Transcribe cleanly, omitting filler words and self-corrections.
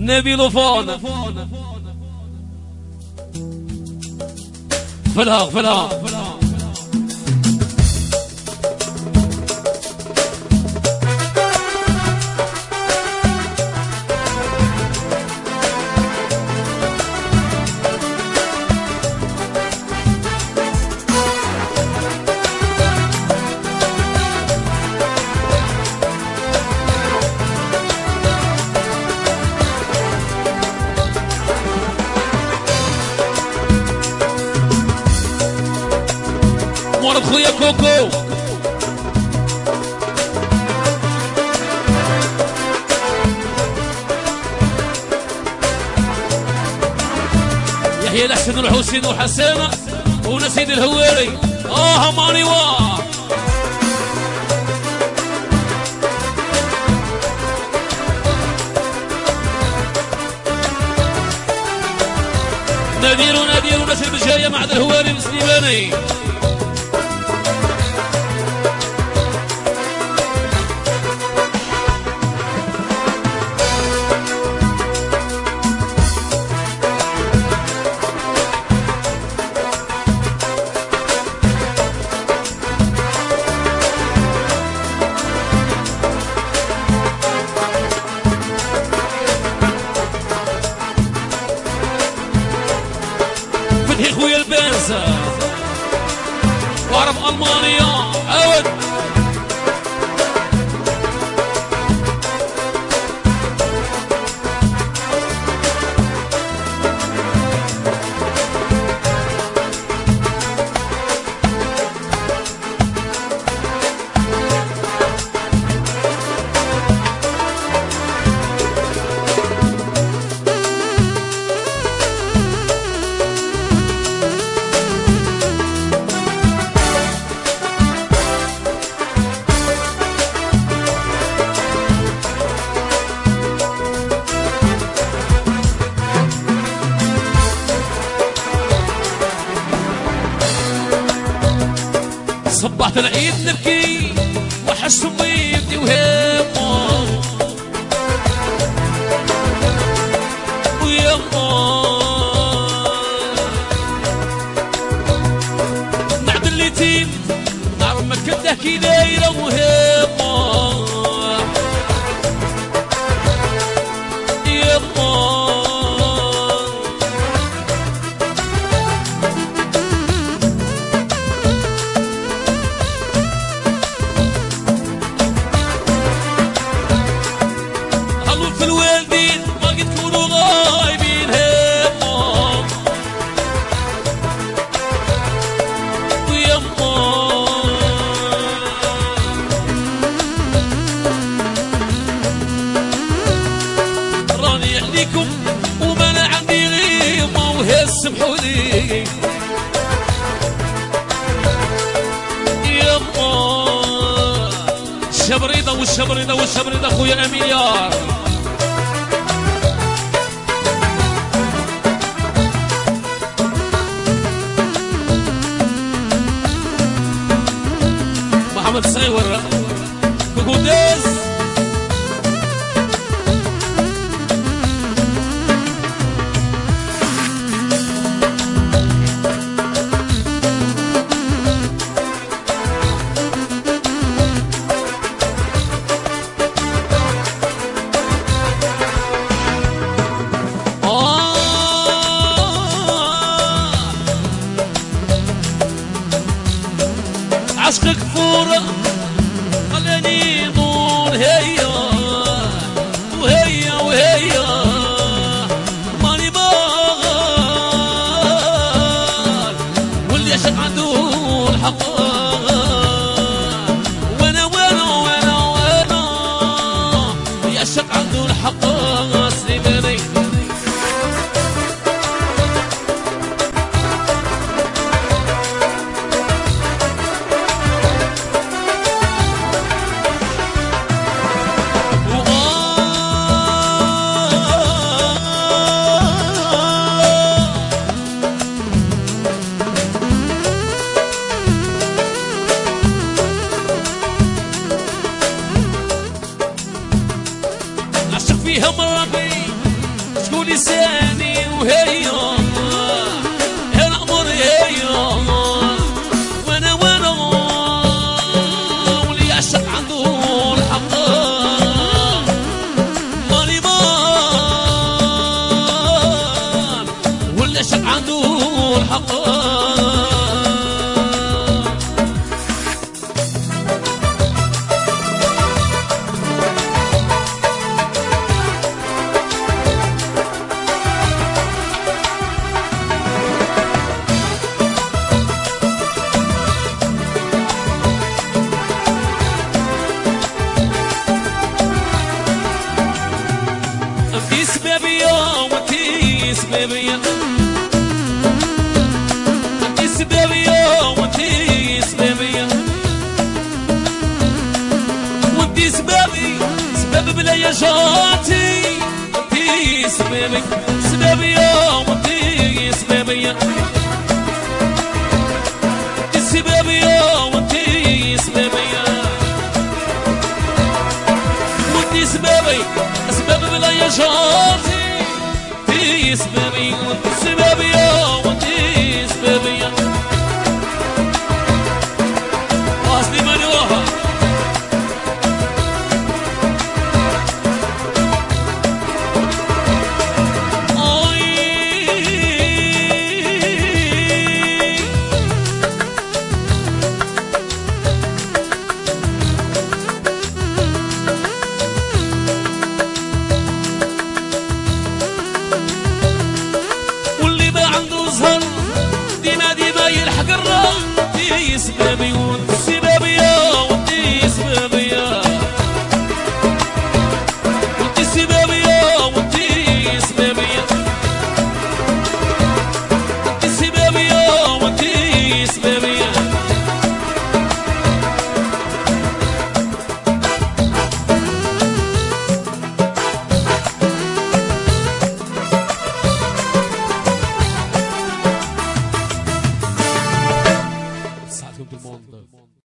نبيل فون فلاغ مورد خويا كوكو يحيى الحسن والحسين وحسانة ونسيد الهواري ماني واه نادير ونسير بجاية مع الهواري مسلماني فتحي خويا البانسة وعرب ألمانيا عود صبحت العيد نبكي وحس بيبدي وهمه ويمه نعد اليتيم نار مكده كي دايره وهمه يمه في الوالدين ما قد تكونوا غايبين همهم ويمهم راني عليكم وما انا عندي غيمه وهي سمحولي يمهم الشبريضه والشبريضه خويا اميار محمد صيور كوكو ديز لساني وهي الأمر هي وانا واللي يعشق عنده الحق ماليمان واللي يعشق عنده الحق جاتي انتي سبابي سبابي يوم انتي سبابي انتي سبابي يوم انتي سبابي وانتي سبابي سبابي بلا يا جاتي انتي سبابي وانتي سبابي يوم انتي سبابي واصلي منوها ديما يلحق الراس سبابي وانت